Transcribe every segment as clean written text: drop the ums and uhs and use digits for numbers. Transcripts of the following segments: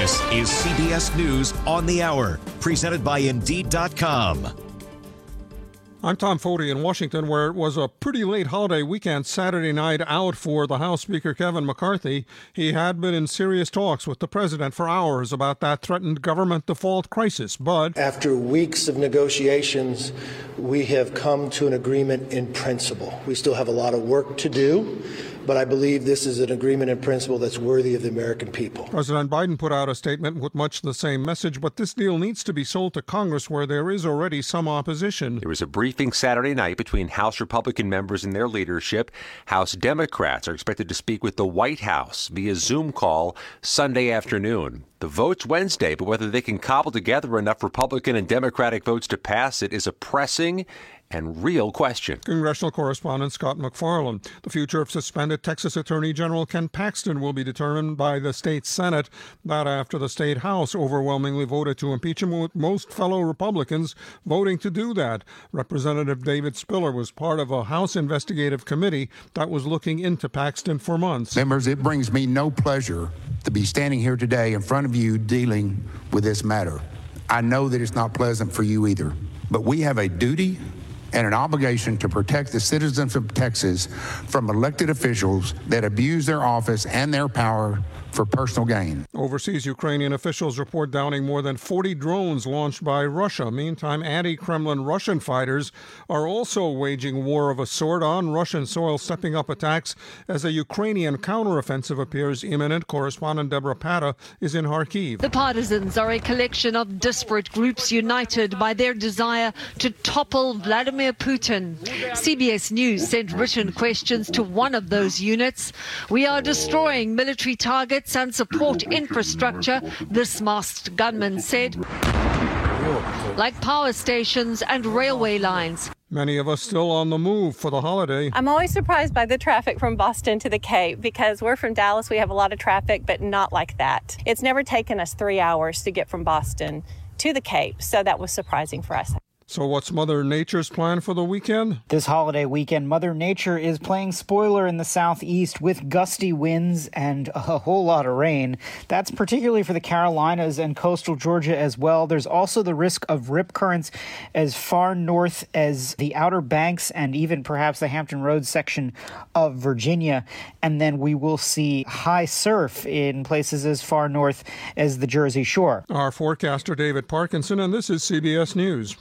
This is CBS News on the Hour, presented by Indeed.com. I'm Tom Foti in Washington, where it was a pretty late holiday weekend Saturday night out for the House Speaker Kevin McCarthy. He had been in serious talks with the president for hours about that threatened government default crisis, but after weeks of negotiations, we have come to an agreement in principle. We still have a lot of work to do, but I believe this is an agreement in principle that's worthy of the American people. President Biden put out a statement with much the same message, but this deal needs to be sold to Congress, where there is already some opposition. There was a briefing Saturday night between House Republican members and their leadership. House Democrats are expected to speak with the White House via Zoom call Sunday afternoon. The vote's Wednesday, but whether they can cobble together enough Republican and Democratic votes to pass it is a pressing and real question. Congressional correspondent Scott MacFarlane. The future of suspended Texas Attorney General Ken Paxton will be determined by the state Senate. That after the state House overwhelmingly voted to impeach him, with most fellow Republicans voting to do that. Representative David Spiller was part of a House investigative committee that was looking into Paxton for months. Members, it brings me no pleasure to be standing here today in front of you dealing with this matter. I know that it's not pleasant for you either, but we have a duty and an obligation to protect the citizens of Texas from elected officials that abuse their office and their power for personal gain. Overseas, Ukrainian officials report downing more than 40 drones launched by Russia. Meantime, anti-Kremlin Russian fighters are also waging war of a sort on Russian soil, stepping up attacks as a Ukrainian counteroffensive appears imminent. Correspondent Deborah Pata is in Kharkiv. The partisans are a collection of disparate groups united by their desire to topple Vladimir Putin. CBS News sent written questions to one of those units. We are destroying military targets and support infrastructure, this masked gunman said, like power stations and railway lines. Many of us still on the move for the holiday. I'm always surprised by the traffic from Boston to the Cape because we're from Dallas. We have a lot of traffic, but not like that. It's never taken us 3 hours to get from Boston to the Cape, so that was surprising for us. So what's Mother Nature's plan for the weekend? This holiday weekend, Mother Nature is playing spoiler in the southeast with gusty winds and a whole lot of rain. That's particularly for the Carolinas and coastal Georgia as well. There's also the risk of rip currents as far north as the Outer Banks and even perhaps the Hampton Roads section of Virginia. And then we will see high surf in places as far north as the Jersey Shore. Our forecaster, David Parkinson, and this is CBS News.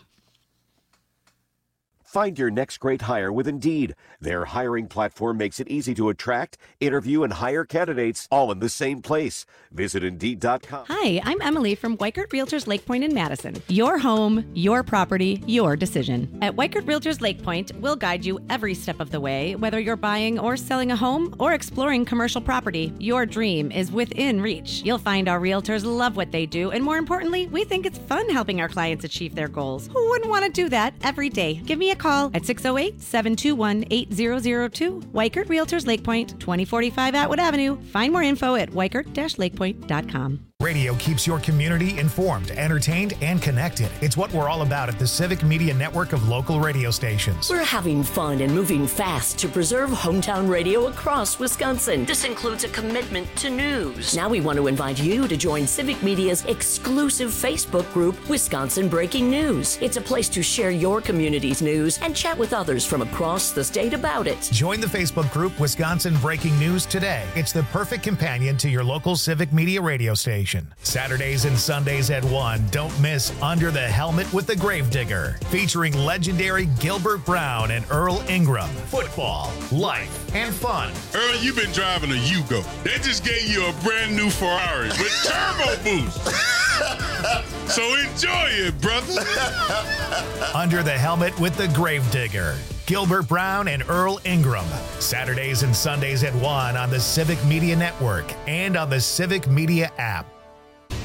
Find your next great hire with Indeed. Their hiring platform makes it easy to attract, interview, and hire candidates all in the same place. Visit Indeed.com. Hi, I'm Emily from Weichert Realtors Lake Point in Madison. Your home, your property, your decision. At Weichert Realtors Lake Point, we'll guide you every step of the way, whether you're buying or selling a home or exploring commercial property. Your dream is within reach. You'll find our realtors love what they do, and more importantly, we think it's fun helping our clients achieve their goals. Who wouldn't want to do that every day? Give me a call at 608-721-8002. Weichert Realtors Lake Point, 2045 Atwood Avenue. Find more info at weichert-lakepoint.com. Radio keeps your community informed, entertained, and connected. It's what we're all about at the Civic Media Network of local radio stations. We're having fun and moving fast to preserve hometown radio across Wisconsin. This includes a commitment to news. Now we want to invite you to join Civic Media's exclusive Facebook group, Wisconsin Breaking News. It's a place to share your community's news and chat with others from across the state about it. Join the Facebook group, Wisconsin Breaking News today. It's the perfect companion to your local Civic Media radio station. Saturdays and Sundays at 1. Don't miss Under the Helmet with the Gravedigger, featuring legendary Gilbert Brown and Earl Ingram. Football, life, and fun. Earl, you've been driving a Yugo. They just gave you a brand new Ferrari with turbo boost. So enjoy it, brother. Under the Helmet with the Gravedigger. Gilbert Brown and Earl Ingram. Saturdays and Sundays at 1 on the Civic Media Network and on the Civic Media app.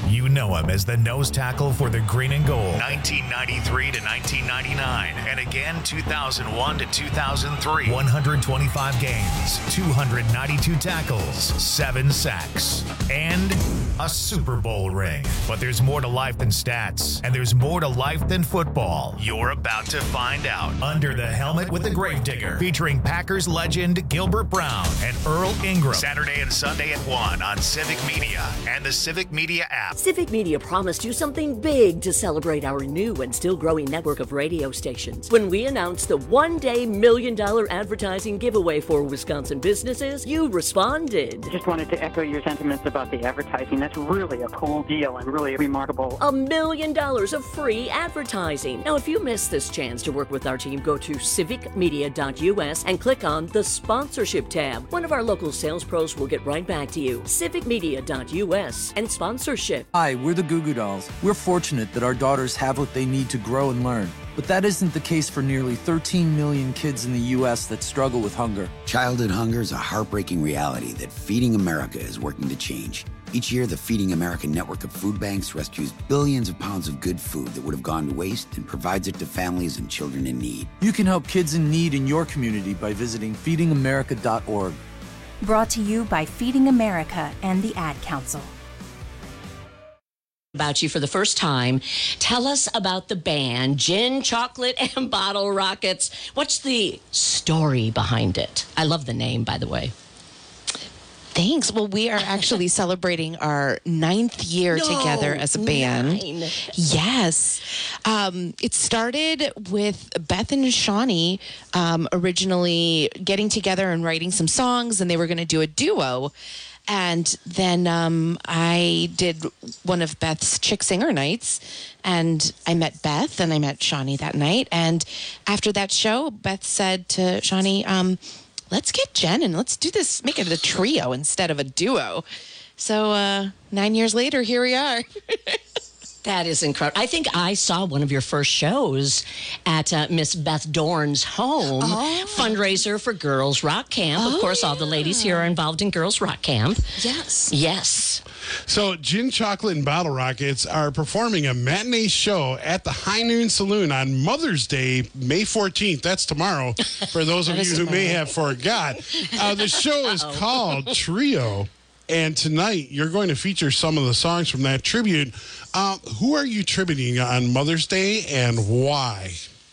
You know him as the nose tackle for the Green and Gold, 1993 to 1999, and again 2001 to 2003. 125 games, 292 tackles, 7 sacks, and a Super Bowl ring. But there's more to life than stats, and there's more to life than football. You're about to find out. Under the Helmet with the Gravedigger, featuring Packers legend Gilbert Brown and Earl Ingram. Saturday and Sunday at 1 on Civic Media and the Civic Media app. Civic Media promised you something big to celebrate our new and still growing network of radio stations. When we announced the one-day $1 million advertising giveaway for Wisconsin businesses, you responded. Just wanted to echo your sentiments about the advertising. That's really a cool deal and really remarkable. $1 million of free advertising. Now, if you missed this chance to work with our team, go to civicmedia.us and click on the sponsorship tab. One of our local sales pros will get right back to you. civicmedia.us and sponsorship. Hi, we're the Goo Goo Dolls. We're fortunate that our daughters have what they need to grow and learn. But that isn't the case for nearly 13 million kids in the U.S. that struggle with hunger. Childhood hunger is a heartbreaking reality that Feeding America is working to change. Each year, the Feeding America network of food banks rescues billions of pounds of good food that would have gone to waste and provides it to families and children in need. You can help kids in need in your community by visiting feedingamerica.org. Brought to you by Feeding America and the Ad Council. About you for the first time. Tell us about the band Gin, Chocolate, and Bottle Rockets. What's the story behind it? I love the name, by the way. Thanks. Well, we are actually celebrating our 9th year together as a band. 9. Yes. It started with Beth and Shawnee originally getting together and writing some songs, and they were going to do a duo. And then I did one of Beth's Chick Singer nights, and I met Beth and I met Shawnee that night. And after that show, Beth said to Shawnee, let's get Jen and let's do this, make it a trio instead of a duo. So 9 years later, here we are. That is incredible. I think I saw one of your first shows at Miss Beth Dorn's home, fundraiser for Girls Rock Camp. Of course, all the ladies here are involved in Girls Rock Camp. Yes. Yes. So Gin, Chocolate, and Bottle Rockets are performing a matinee show at the High Noon Saloon on Mother's Day, May 14th. That's tomorrow, for those of you who may have forgot. The show is called Trio. And tonight, you're going to feature some of the songs from that tribute. Who are you tributing on Mother's Day and why?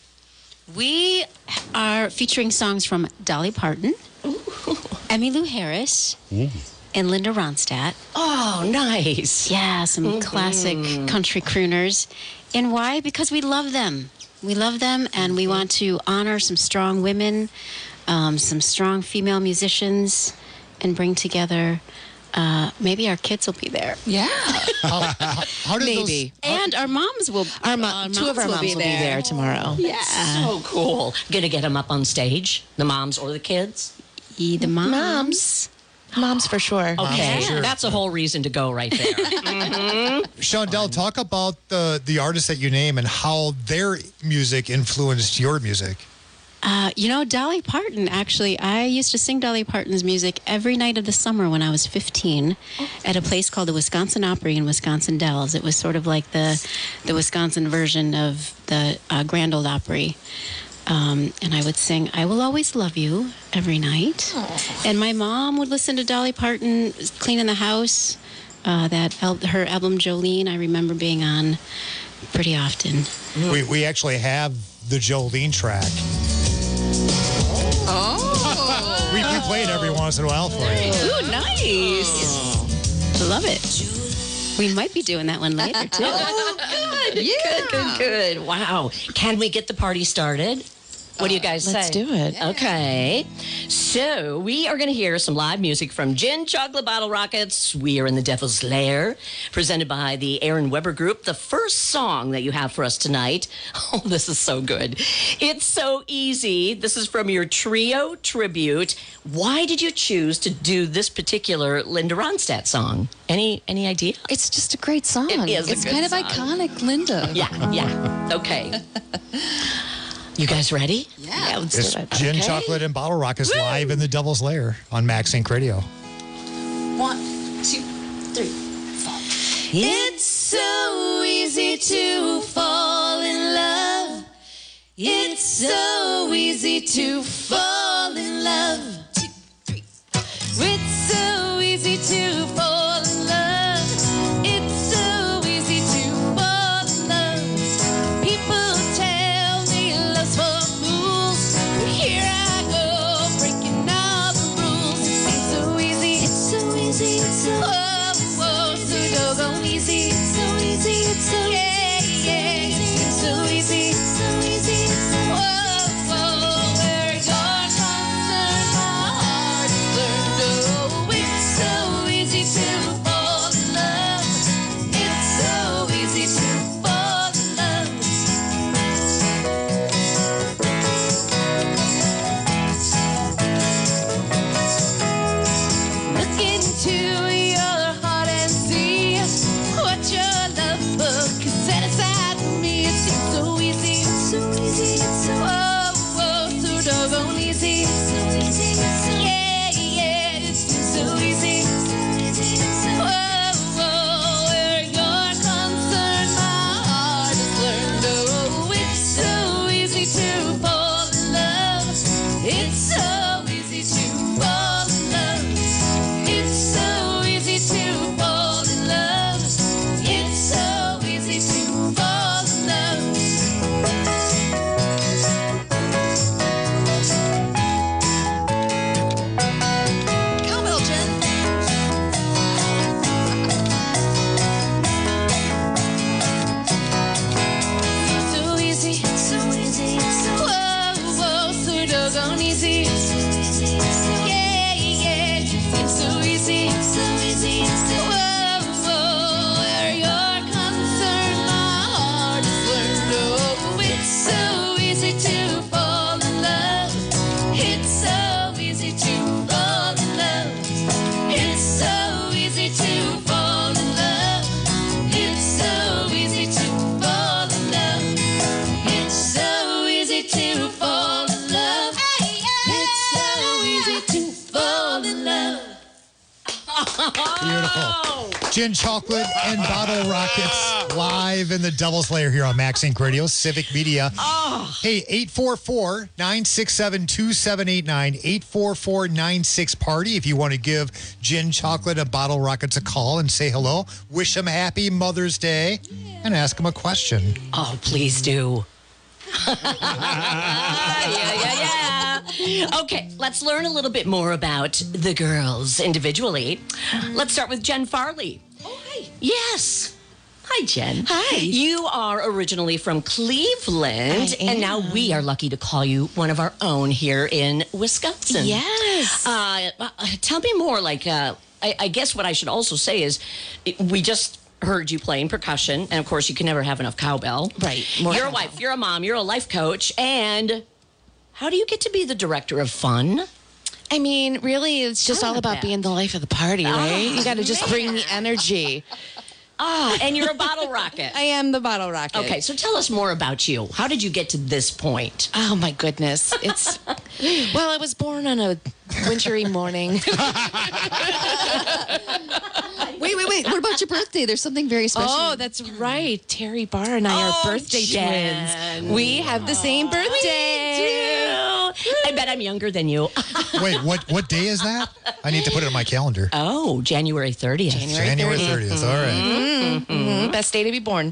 We are featuring songs from Dolly Parton, Emmylou Harris, and Linda Ronstadt. Oh, nice. Yeah, some classic country crooners. And why? Because we love them. We love them, and we want to honor some strong women, some strong female musicians, and bring together... maybe our kids will be there. Yeah. How maybe. And our moms will. Two of our moms will be there tomorrow. Yeah. So cool. Gonna get them up on stage? The moms or the kids? The moms. Moms for sure. Okay. Sure. That's a whole reason to go right there. Shondell, talk about the artists that you name and how their music influenced your music. Dolly Parton, actually, I used to sing Dolly Parton's music every night of the summer when I was 15 at a place called the Wisconsin Opry in Wisconsin Dells. It was sort of like the Wisconsin version of the Grand Ole Opry. And I would sing I Will Always Love You every night. And my mom would listen to Dolly Parton cleaning the house. Her album Jolene, I remember being on pretty often. We actually have the Jolene track. We play it every once in a while for you. Ooh, nice. Love it. We might be doing that one later, too. Oh, good. Yeah. Good. Wow. Can we get the party started? What do you guys say? Let's do it. Yeah. Okay. So we are going to hear some live music from Gin, Chocolate, Bottle Rockets. We are in the Devil's Lair, presented by the Aaron Weber Group. The first song that you have for us tonight, oh, this is so good. It's so easy. This is from your trio tribute. Why did you choose to do this particular Linda Ronstadt song? Any idea? It's just a great song. It is It's a good kind of song. iconic, Linda. Yeah. Okay. You guys ready? Yeah, let's do it. Gin, Chocolate, and Bottle Rockets live in the Devil's Lair on Max Inc. Radio. 1, 2, 3, 4. It's so easy to fall in love. It's so easy to fall in love. 2, 3. It's so easy to fall in love. It's so easy to fall in love. People tell me love's for fools, but here I go breaking all the rules. It seems so easy. It's so easy. It's so so doggone easy. It's so easy. It's so yeah. It seems so easy. It's so easy. It's so where you're concerned, my heart is learned. Oh, it's so easy to fall in love. It's so easy to fall in love. Look into your heart and see what your love book can set aside for me. It seems so easy. It's so easy. It's so so doggone easy. It's so easy. It's so yeah. It seems so easy. It's so easy. It's so where you're concerned, my heart has learned. Oh, it's so easy to fall in love. It's so easy to fall in love. It's so easy to fall in love. It's so easy to fall in love. Go, Milton. So easy, so easy, so so doggone easy. Yeah, it seems so easy, so easy, where you're concerned, my heart is learned. Oh, it's so easy to fall in love. It's so easy to fall in love. It's so easy to fall in love. It's so easy to fall in love. It's so easy to fall in love. It's so easy to fall in love. Beautiful. Gin Chocolate and Bottle Rockets live in the Devil's Lair here on Max Inc. Radio, Civic Media. Hey, 844-967-2789, 844-96-PARTY. If you want to give Gin Chocolate and Bottle Rockets a call and say hello, wish them happy Mother's Day, and ask them a question. Oh, please do. Okay, let's learn a little bit more about the girls individually. Let's start with Jen Farley. Oh, hi. Yes. Hi, Jen. Hi. You are originally from Cleveland, and now we are lucky to call you one of our own here in Wisconsin. Yes. Tell me more, I guess what I should also say is we just heard you playing percussion, and of course you can never have enough cowbell. Right. You're a wife, you're a mom, you're a life coach, and how do you get to be the director of fun? I mean, really, it's just all about being the life of the party, right? You got to just bring the energy. And you're a bottle rocket. I am the bottle rocket. Okay, so tell us more about you. How did you get to this point? Oh, my goodness. It's, well, I was born on a wintry morning. Wait. What about your birthday? There's something very special. Oh, that's right. Terry Barr and I are birthday twins. We have the same birthday. I bet I'm younger than you. Wait, what day is that? I need to put it on my calendar. Oh, January 30th. January 30th. All right. Mm-hmm. Best day to be born.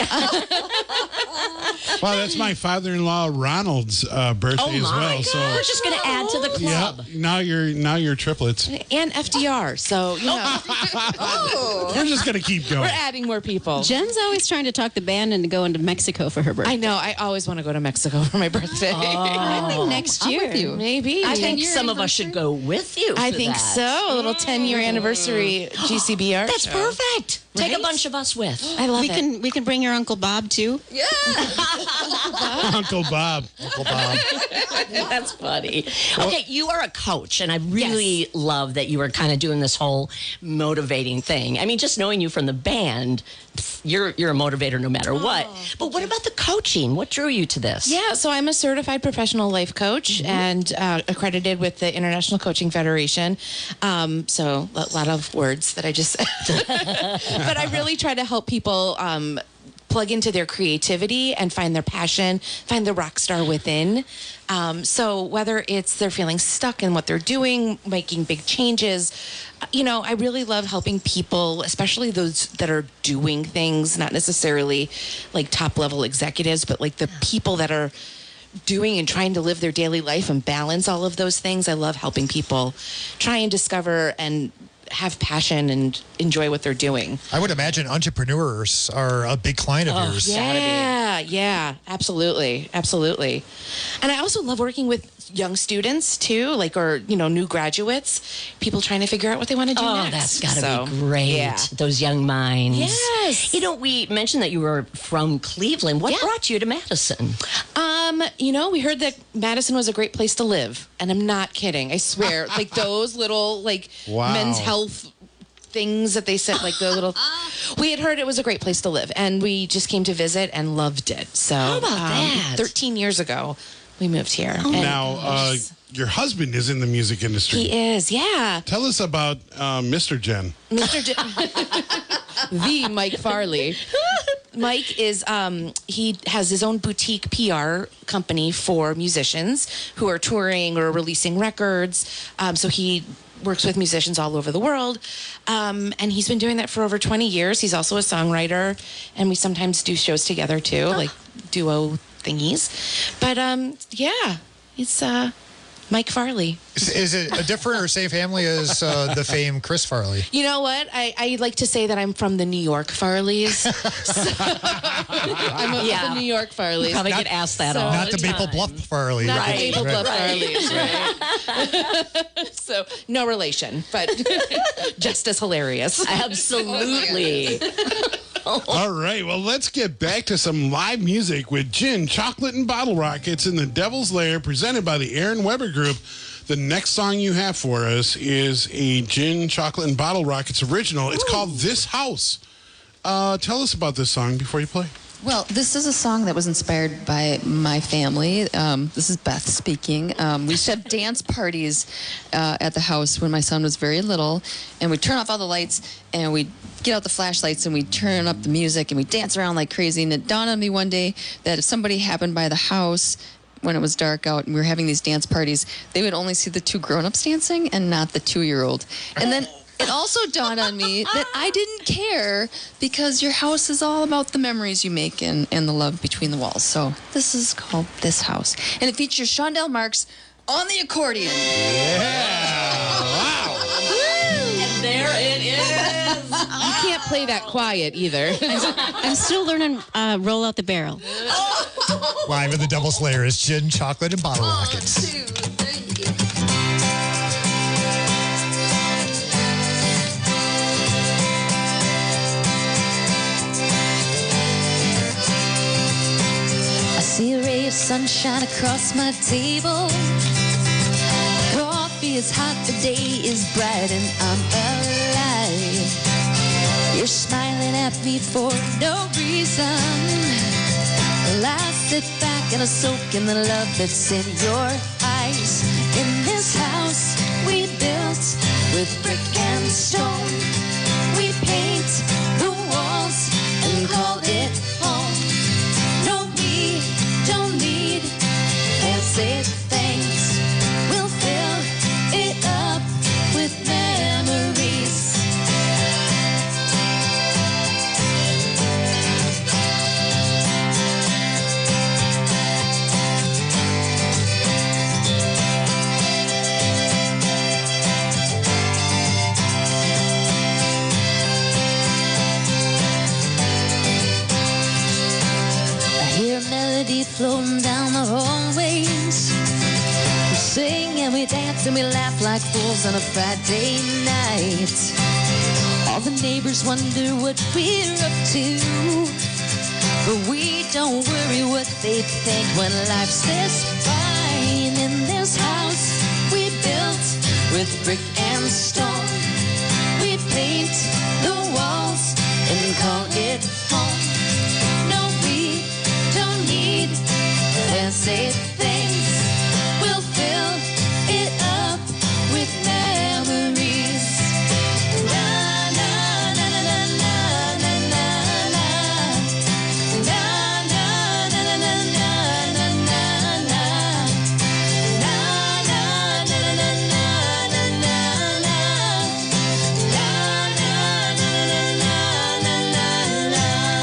Well, that's my father-in-law Ronald's birthday as well. So we're just going to add to the club. Yeah, now you're triplets. And FDR. So, you know. We're just going to keep going. We're adding more people. Jen's always trying to talk the band into going to Mexico for her birthday. I know. I always want to go to Mexico for my birthday. I think next year. With you. Maybe. I think some of us should go with you. I think so. A little 10-year anniversary GCBR. That's show. perfect. Take Right? a bunch of us with. I love We can bring your Uncle Bob too. Yeah. Uncle Bob. Uncle Bob. That's funny. Okay, you are a coach, and I really love that you were kind of doing this whole motivating thing. I mean, just knowing you from the band, you're a motivator no matter what. But what about the coaching? What drew you to this? Yeah, so I'm a certified professional life coach and accredited with the International Coaching Federation. So a lot of words that I just said. But I really try to help people plug into their creativity and find their passion, find the rock star within. So whether it's they're feeling stuck in what they're doing, making big changes, I really love helping people, especially those that are doing things, not necessarily like top level executives, but like the people that are doing and trying to live their daily life and balance all of those things. I love helping people try and discover and have passion and enjoy what they're doing. I would imagine entrepreneurs are a big client of yours. Yeah, absolutely. And I also love working with young students too, or new graduates, people trying to figure out what they want to do next. That's got to be great. Yeah. Those young minds. Yes. We mentioned that you were from Cleveland. What brought you to Madison? We heard that Madison was a great place to live, and I'm not kidding. I swear, those little men's health things that they said, the little. We had heard it was a great place to live, and we just came to visit and loved it. So how about that? 13 years ago, we moved here. Now, your husband is in the music industry. He is, yeah. Tell us about Mr. Jen. Mr. Jen. The Mike Farley. Mike is, he has his own boutique PR company for musicians who are touring or releasing records. So he works with musicians all over the world. And he's been doing that for over 20 years. He's also a songwriter, and we sometimes do shows together too, like duo thingies. But it's Mike Farley. Is it a different or same family as the famed Chris Farley? You know what? I like to say that I'm from the New York Farleys. I'm the New York Farleys. Probably get asked that all Not the Maple Bluff Farley. Not the Maple Bluff Farleys, right? So, no relation, but just as hilarious. Absolutely. All right, well, let's get back to some live music with Gin, Chocolate, and Bottle Rockets in the Devil's Lair, presented by the Aaron Weber Group. The next song you have for us is a Gin, Chocolate, and Bottle Rockets original. It's called This House. Tell us about this song before you play. Well, this is a song that was inspired by my family. This is Beth speaking. We used to have dance parties at the house when my son was very little, and we'd turn off all the lights, and we'd get out the flashlights, and we'd turn up the music, and we'd dance around like crazy. And it dawned on me one day that if somebody happened by the house when it was dark out and we were having these dance parties, they would only see the two grown-ups dancing and not the 2-year-old. And then it also dawned on me that I didn't care, because your house is all about the memories you make and the love between the walls. So this is called This House. And it features Shondell Marks on the accordion. Yeah! Wow! And there it is. You can't play that quiet either. I'm still learning Roll Out the Barrel. Live in the Devil's Lair is Gin, Chocolate, and Bottle Rockets. 1, 2, 3. I see a ray of sunshine across my table. Coffee is hot, the day is bright, and I'm alive. You're smiling at me for no reason. Well, I sit back and I soak in the love that's in your eyes. In this house we built with brick and stone, we paint the walls and call it home. No, we don't need fancy things. We'll fill it up with memories. Melody floating down the hallways. We sing and we dance and we laugh like fools on a Friday night. All the neighbors wonder what we're up to. But we don't worry what they think when life's this fine. In this house we built with brick and stone, we paint the walls and call it home. No, we don't need fancy things. We'll fill it up with memories. Na na na na na na na na na. Na na na na na na na na na. Na na na na na na na na na. Na na na na na na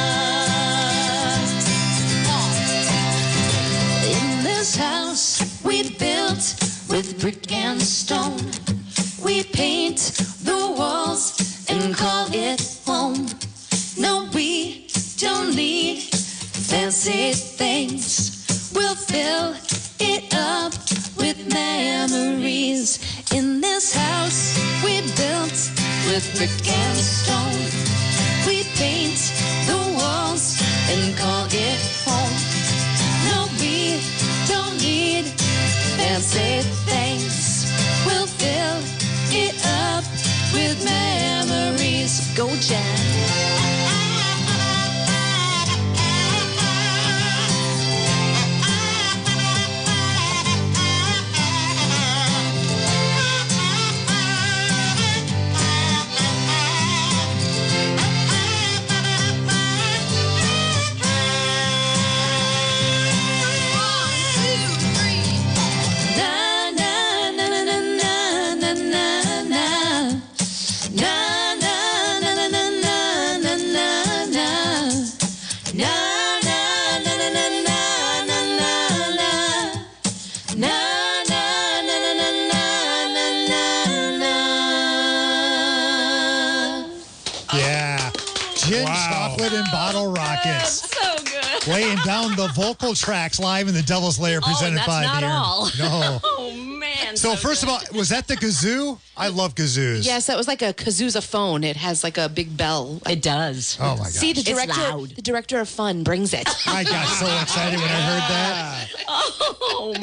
na. In this house we built with brick and stone, we paint the walls and call it home. No, we don't need fancy things. We'll fill it up with memories. In this house we built with brick and stone, we paint the walls and call it home. No, we don't need fancy things. We'll fill it up with memories. Go, Jen. Na na na na na na na na na. Na na na na na na na na na. Na na na na na na na na na. Na na na na na na na na. Yeah. Gin, chocolate, and bottle rockets. So good. Laying down the vocal tracks live in the Devil's Lair presented that's by not the all. No. Oh man. So first of all, was that the kazoo? I love kazoos. Yes, that was like a kazoozaphone. It has like a big bell. It does. Oh my god. See, the It's director, loud. the director of Fun brings it. I got so excited when I heard that. Oh,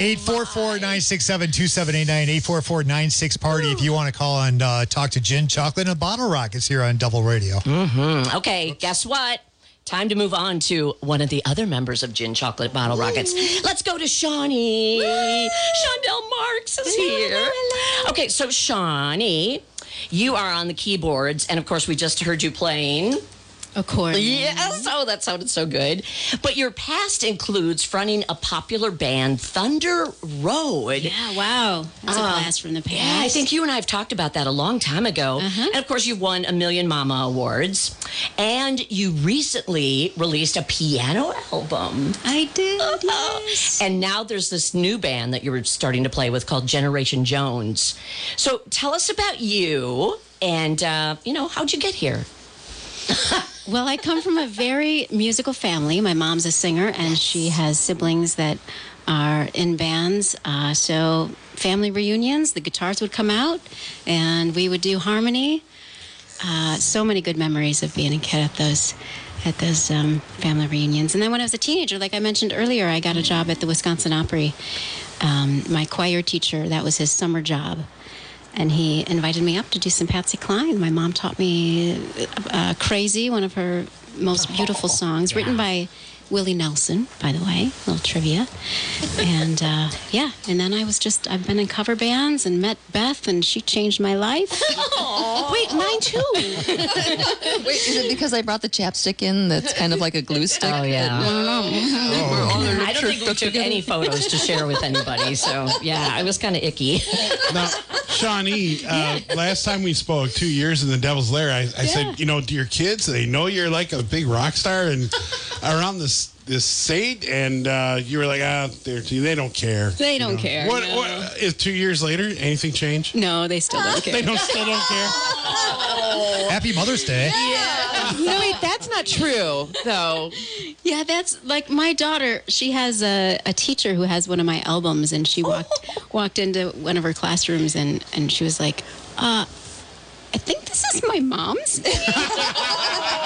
844-967-2789, 844-96-PARTY if you want to call and talk to Gin, Chocolate, and Bottle Rockets here on Double Radio. Mm-hmm. Okay, guess what? Time to move on to one of the other members of Gin Chocolate Bottle Rockets. Let's go to Shawnee. Shondell Marks is here. Okay, so Shawnee, you are on the keyboards, and of course, we just heard you playing. Accordion. Yes, oh, that sounded so good. But your past includes fronting a popular band, Thunder Road. Yeah, wow. That's a blast from the past. Yeah, I think you and I have talked about that a long time ago. And of course, you've won a Million Mama Awards. And you recently released a piano album. I did, yes. And now there's this new band that you're starting to play with called Generation Jones. So tell us about you and, how'd you get here? Well, I come from a very musical family. My mom's a singer, and she has siblings that are in bands. So family reunions, the guitars would come out, and we would do harmony. So many good memories of being a kid at those family reunions. And then when I was a teenager, like I mentioned earlier, I got a job at the Wisconsin Opry. My choir teacher, that was his summer job. And he invited me up to do some Patsy Cline. My mom taught me Crazy, one of her most beautiful songs, written by Willie Nelson, by the way, a little trivia. And and then I've been in cover bands and met Beth, and she changed my life. Wait, mine too. Wait, is it because I brought the chapstick in that's kind of like a glue stick? Oh, yeah. I don't think we took together. any photos to share with anybody. So, yeah, I was kind of icky. Now, Shawnee, last time we spoke, 2 years in the Devil's Lair, I said, do your kids, they know you're like a big rock star and around this state, and you were like, they don't care. They don't care. What no. is 2 years later? Anything changed? No, they still don't care. They still don't care. Happy Mother's Day. Yeah. No, wait, that's not true, though. Yeah, that's like my daughter. She has a teacher who has one of my albums, and she walked into one of her classrooms, and she was like, I think this is my mom's.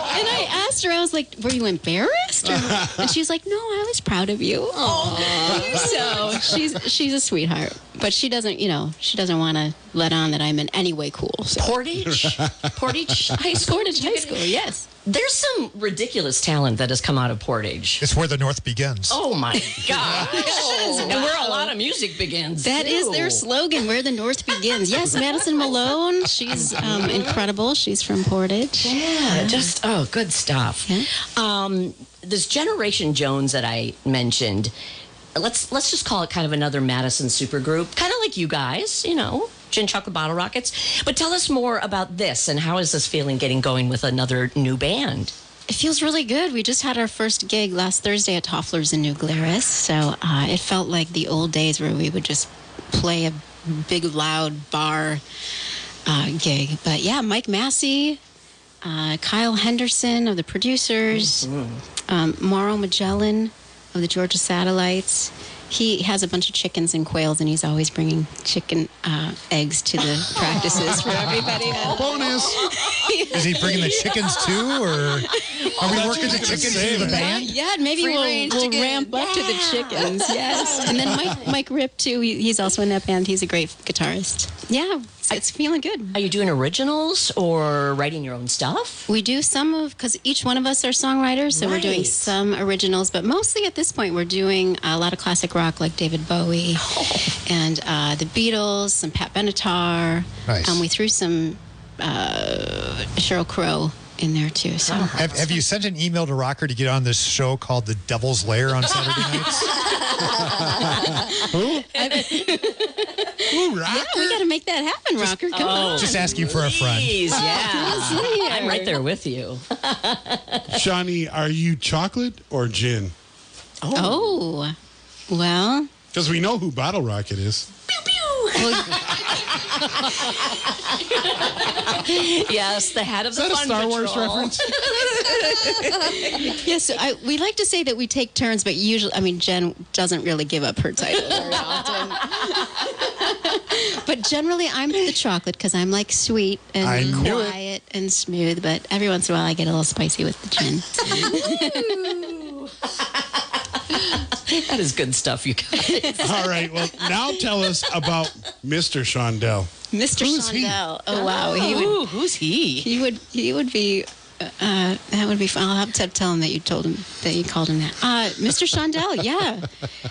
And I asked her, I was like, were you embarrassed? And she's like, no, I was proud of you. So she's a sweetheart. But she doesn't want to let on that I'm in any way cool. So. Portage High School? Portage High School, yes. There's some ridiculous talent that has come out of Portage. It's where the North begins. Oh, my gosh. And where a lot of music begins. That is their slogan, where the North begins. Yes, Madison Malone. She's incredible. She's from Portage. Yeah, just, good stuff. Yeah. This Generation Jones that I mentioned, let's just call it kind of another Madison supergroup, kind of like you guys, Gin Chocolate Bottle Rockets. But tell us more about this, and how is this feeling getting going with another new band? It feels really good. We just had our first gig last Thursday at Toffler's in New Glarus, so it felt like the old days where we would just play a big, loud bar gig. But yeah, Mike Massey, Kyle Henderson of the producers, Mauro Magellan of the Georgia Satellites. He has a bunch of chickens and quails, and he's always bringing chicken eggs to the practices for everybody. Bonus! Is he bringing the chickens too, or are we working the chickens to the band? Yeah, maybe we'll ramp up to the chickens. Yes, and then Mike Ripp too. He's also in that band. He's a great guitarist. Yeah, it's feeling good. Are you doing originals or writing your own stuff? We do because each one of us are songwriters, so we're doing some originals, but mostly at this point we're doing a lot of classic rock like David Bowie and the Beatles, some Pat Benatar. Nice. We threw some Sheryl Crow in there too. So have you sent an email to Rocker to get on this show called The Devil's Lair on Saturday nights? Who? Yeah, we got to make that happen, Rocker. Come on. Just asking for a friend. Please, yeah. Come on, in here. I'm right there with you. Shawnee, are you chocolate or gin? Oh, well. Because we know who Bottle Rocket is. Yes, the hat of the Fun Fun Star Wars Patrol. reference? Yes, we like to say that we take turns, but usually, Jen doesn't really give up her title very often. But generally, I'm the chocolate because I'm like sweet and quiet and smooth, but every once in a while I get a little spicy with the gin. That is good stuff, you guys. All right, well, now tell us about Mr. Shondell. Mr. Shondell. Oh, wow. Who's he? He would be... that would be fun. I'll have to tell him that you called him that. Mr. Shondell, yeah.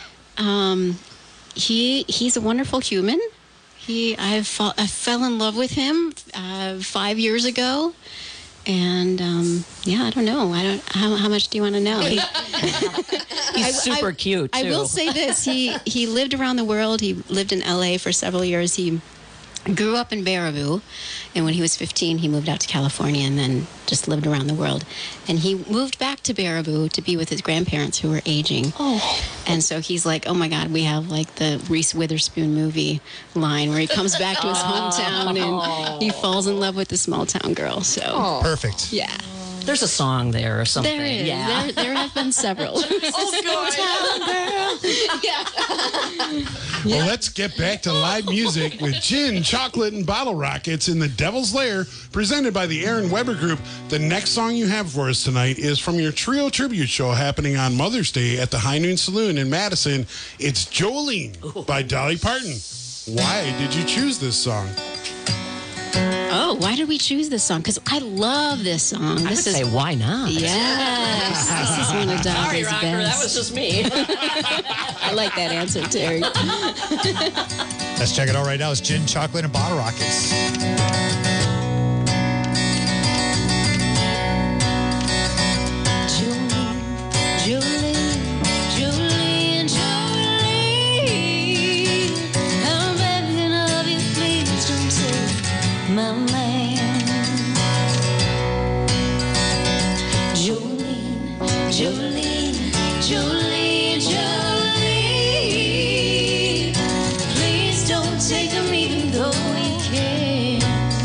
He's a wonderful human. I fell in love with him 5 years ago. And I don't know. How much do you want to know? He's super cute, too. I will say this: he lived around the world. He lived in L.A. for several years. He grew up in Baraboo, and when he was 15, he moved out to California and then just lived around the world. And he moved back to Baraboo to be with his grandparents who were aging. Oh. And so he's like, oh my God, we have like the Reese Witherspoon movie line where he comes back to his hometown and he falls in love with the small town girl. So Perfect. Yeah. There's a song there or something. There is. Yeah. There have been several. Well, let's get back to live music with Gin, Chocolate, and Bottle Rockets in the Devil's Lair, presented by the Aaron Weber Group. The next song you have for us tonight is from your Trio Tribute Show happening on Mother's Day at the High Noon Saloon in Madison. It's Jolene by Dolly Parton. Why did you choose this song? Oh, why did we choose this song? Because I love this song. I would say, why not? Yes. This is one of Sorry, Dolly's Rocker, best. that was just me. I like that answer, Terry. Let's check it out right now. It's Gin, Chocolate, and Bottle Rockets. My man, Jolene, Jolene, Jolene, Jolene. Please don't take him even though he can.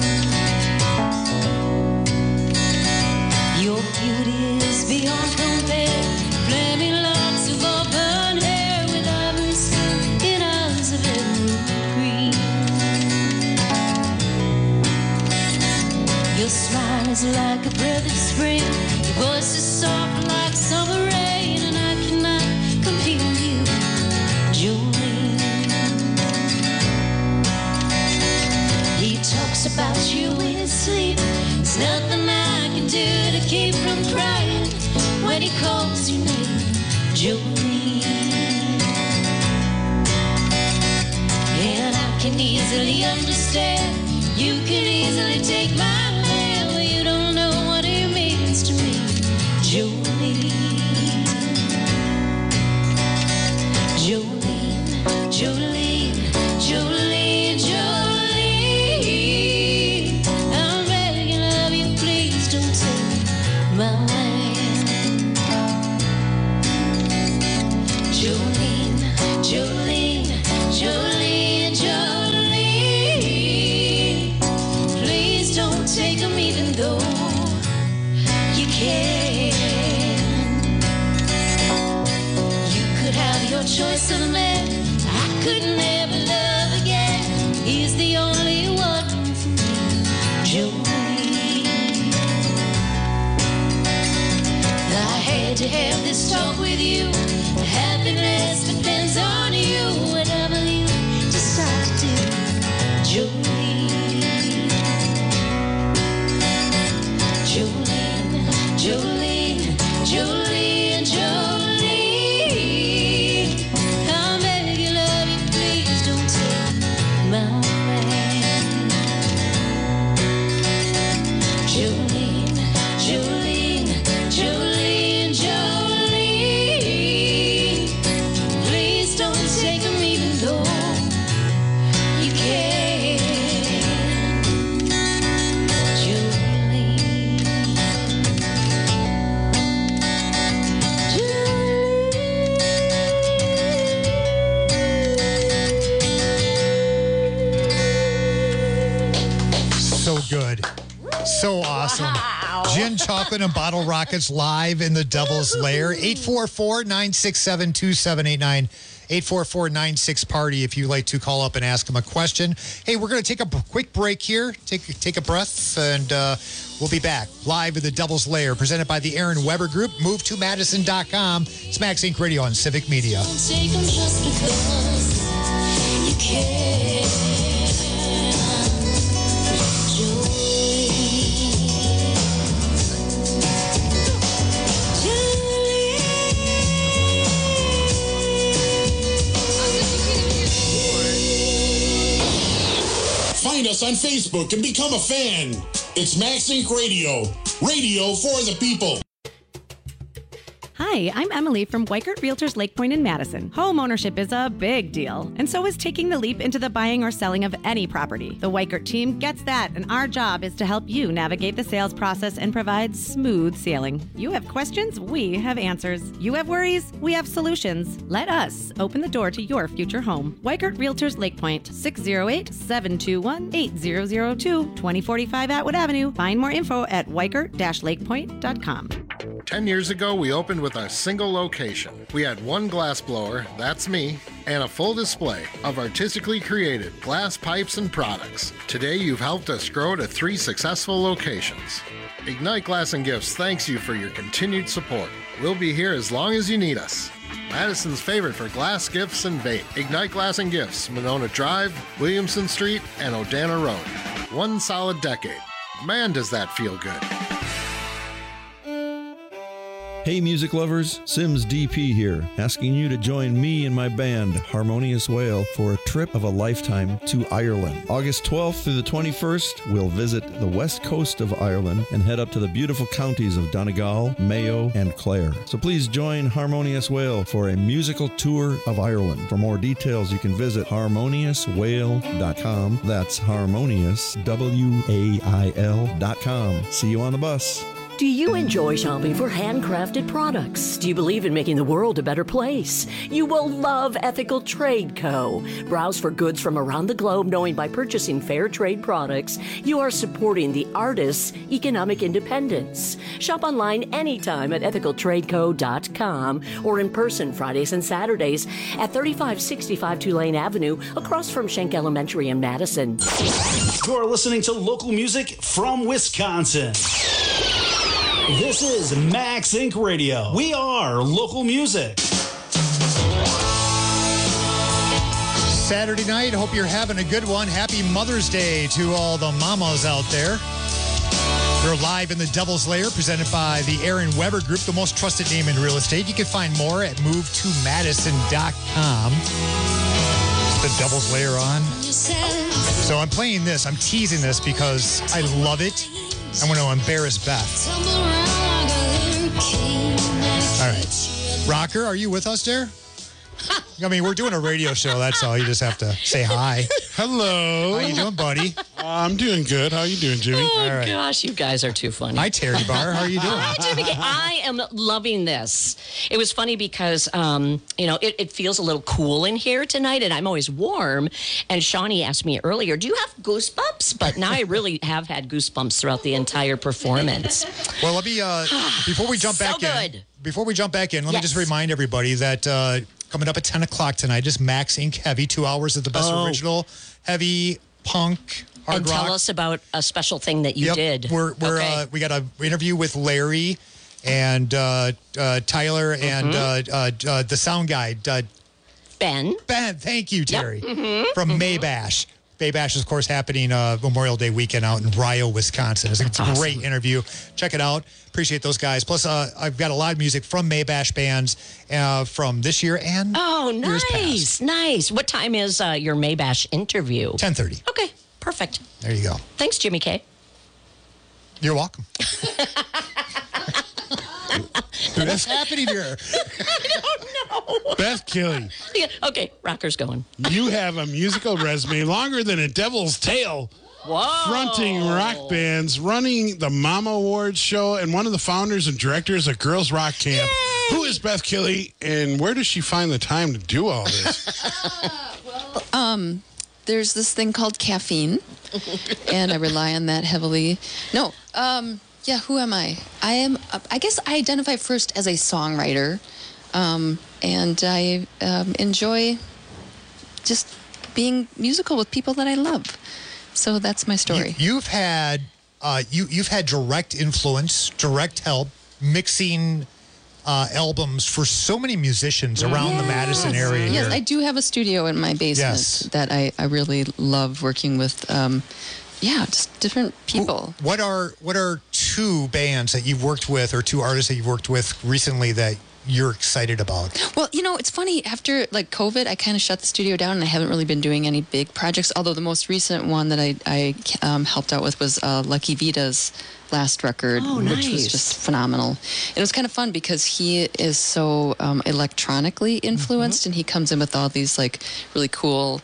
Your beauty is beyond compare. Flaming locks of auburn hair with ivory skin in eyes of emerald green. Your smile is eyes are like a breath of spring. Your voice is soft like summer rain, and I cannot compete with you, Jolene. He talks about you in his sleep. There's nothing I can do to keep from crying when he calls your name, Jolene. And I can easily understand. You can easily take my man, but you don't know what it means to me, Jolene. Jolene, Jolene, Jolene, Jolene. I'm begging of you, please don't take my man. Jolene, Jolene, Jolene, Jolene. Please don't take him even though you can. You could have your choice of a man I could never love again. He's the only one for me, Jolene. I had to have this talk with you. Happiness depends on you. Whatever you decide to do, Jolene. Jolene, Jolene, Jolene, Jolene. I'm begging of you, please don't take my man. Jolene, Jolene, Jolene, Jolene. Please don't take him even though you can. So good. So awesome. Wow. Gin, Chocolate, and Bottle Rockets live in the Devil's Lair. 844-967-2789. 844-96-PARTY if you'd like to call up and ask them a question. Hey, we're going to take a quick break here. Take a breath, and we'll be back live at the Devil's Lair, presented by the Aaron Weber Group. MoveToMadison.com. It's Max Inc. Radio on Civic Media. Don't take him just because you can. Find us on Facebook and become a fan. It's Max Inc. Radio. Radio for the people. Hi, I'm Emily from Weikert Realtors Lake Point in Madison. Home ownership is a big deal, and so is taking the leap into the buying or selling of any property. The Weikert team gets that, and our job is to help you navigate the sales process and provide smooth sailing. You have questions, we have answers. You have worries, we have solutions. Let us open the door to your future home. Weikert Realtors Lake Point, 608-721-8002, 2045 Atwood Avenue. Find more info at weikert-lakepoint.com. 10 years ago, we opened with a single location. We had one glass blower, that's me, and a full display of artistically created glass pipes and products. Today, you've helped us grow to 3 successful locations. Ignite Glass and Gifts thanks you for your continued support. We'll be here as long as you need us. Madison's favorite for glass gifts and vape. Ignite Glass and Gifts, Monona Drive, Williamson Street, and Odana Road. 1 solid decade. Man, does that feel good. Hey music lovers, Sims DP here, asking you to join me and my band, Harmonious Whale, for a trip of a lifetime to Ireland. August 12th through the 21st, we'll visit the west coast of Ireland and head up to the beautiful counties of Donegal, Mayo, and Clare. So please join Harmonious Whale for a musical tour of Ireland. For more details, you can visit harmoniouswhale.com. That's harmonious, WAIL.com. See you on the bus. Do you enjoy shopping for handcrafted products? Do you believe in making the world a better place? You will love Ethical Trade Co. Browse for goods from around the globe, knowing by purchasing fair trade products, you are supporting the artists' economic independence. Shop online anytime at ethicaltradeco.com or in person Fridays and Saturdays at 3565 Tulane Avenue, across from Schenck Elementary in Madison. You're listening to local music from Wisconsin. This is Max Inc. Radio. We are local music. Saturday night, hope you're having a good one. Happy Mother's Day to all the mamas out there. We're live in the Devil's Lair, presented by the Aaron Weber Group, the most trusted name in real estate. You can find more at movetomadison.com. It's the Devil's Lair on. So I'm playing this. I'm teasing this because I love it. I want to embarrass Beth. All right. Rocker, are you with us there? I mean, we're doing a radio show, that's all. You just have to say hi. Hello. How you doing, buddy? I'm doing good. How you doing, Jimmy? Oh, All right. gosh, you guys are too funny. Hi, Terry Barr. How are you doing? Hi, Jimmy. I am loving this. It was funny because, it feels a little cool in here tonight, and I'm always warm. And Shawnee asked me earlier, do you have goosebumps? But now I really have had goosebumps throughout the entire performance. Well, let me, before we jump back in, let me just remind everybody that coming up at 10 o'clock tonight is Max Inc. Heavy, 2 hours of the best original heavy punk hard and rock. Tell us about a special thing that you did. We got an interview with Larry and Tyler and the sound guy. Ben, thank you, Terry. Yep. From Maybash. Maybash is, of course, happening Memorial Day weekend out in Rio, Wisconsin. It's a great interview. Check it out. Appreciate those guys. Plus, I've got a lot of music from Maybash bands from this year and years past. Nice. What time is your Maybash interview? 10:30. Okay, perfect. There you go. Thanks, Jimmy K. You're welcome. What's happening here? I don't know. Beth Killy. Yeah, okay, Rocker's going. You have a musical resume longer than a devil's tail. Whoa. Fronting rock bands, running the Mama Awards show, and one of the founders and directors of Girls Rock Camp. Yay! Who is Beth Killy, and where does she find the time to do all this? There's this thing called caffeine, and I rely on that heavily. Yeah, who am I? I guess I identify first as a songwriter, and I enjoy just being musical with people that I love. So that's my story. You've had direct influence, direct help mixing albums for so many musicians around the Madison area. Yes, here. I do have a studio in my basement that I really love working with. Just different people. What are 2 bands that you've worked with, or 2 artists that you've worked with recently that you're excited about? Well, it's funny. After COVID, I kind of shut the studio down, and I haven't really been doing any big projects. Although the most recent one that I helped out with was Lucky Vita's last record, which was just phenomenal. And it was kind of fun because he is so electronically influenced, and he comes in with all these really cool